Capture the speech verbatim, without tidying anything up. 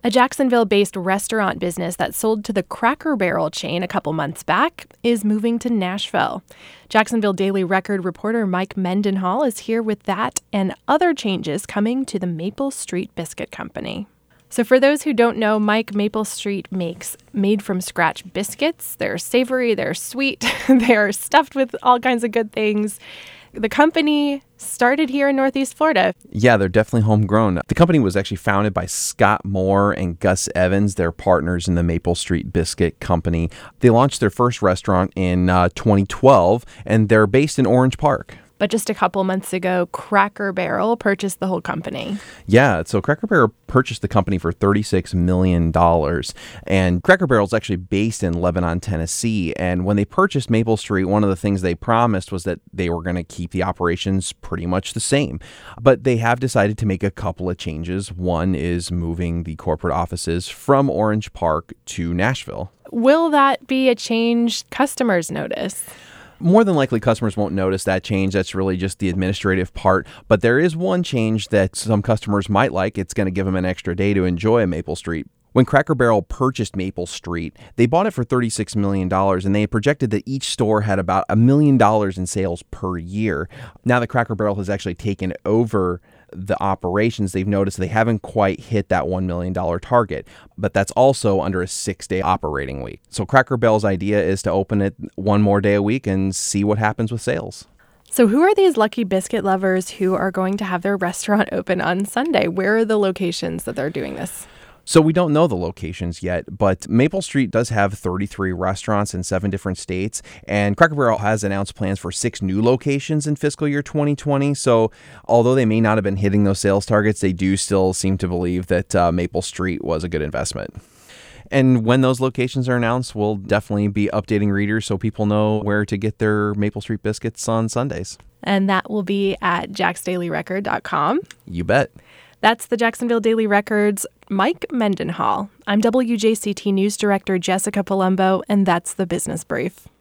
A Jacksonville-based restaurant business that sold to the Cracker Barrel chain a couple months back is moving to Nashville. Jacksonville Daily Record reporter Mike Mendenhall is here with that and other changes coming to the Maple Street Biscuit Company. So for those who don't know, Mike, Maple Street makes made-from-scratch biscuits. They're savory, they're sweet, they're stuffed with all kinds of good things. The company started here in Northeast Florida. Yeah, they're definitely homegrown. The company was actually founded by Scott Moore and Gus Evans. They're partners in the Maple Street Biscuit Company. They launched their first restaurant in uh, twenty twelve, and they're based in Orange Park. But just a couple months ago, Cracker Barrel purchased the whole company. Yeah, so Cracker Barrel purchased the company for thirty-six million dollars. And Cracker Barrel is actually based in Lebanon, Tennessee. And when they purchased Maple Street, one of the things they promised was that they were going to keep the operations pretty much the same. But they have decided to make a couple of changes. One is moving the corporate offices from Orange Park to Nashville. Will that be a change customers notice? More than likely, customers won't notice that change. That's really just the administrative part. But there is one change that some customers might like. It's going to give them an extra day to enjoy a Maple Street. When Cracker Barrel purchased Maple Street, they bought it for thirty-six million dollars, and they projected that each store had about a million dollars in sales per year. Now that Cracker Barrel has actually taken over the operations, they've noticed they haven't quite hit that one million dollars target, but that's also under a six-day operating week. So Cracker Barrel's idea is to open it one more day a week and see what happens with sales. So who are these lucky biscuit lovers who are going to have their restaurant open on Sunday? Where are the locations that they're doing this? So we don't know the locations yet, but Maple Street does have thirty-three restaurants in seven different states, and Cracker Barrel has announced plans for six new locations in fiscal year twenty twenty. So although they may not have been hitting those sales targets, they do still seem to believe that uh, Maple Street was a good investment. And when those locations are announced, we'll definitely be updating readers so people know where to get their Maple Street biscuits on Sundays. And that will be at jacks daily record dot com. You bet. That's the Jacksonville Daily Record's Mike Mendenhall. I'm W J C T News Director Jessica Palumbo, and that's the Business Brief.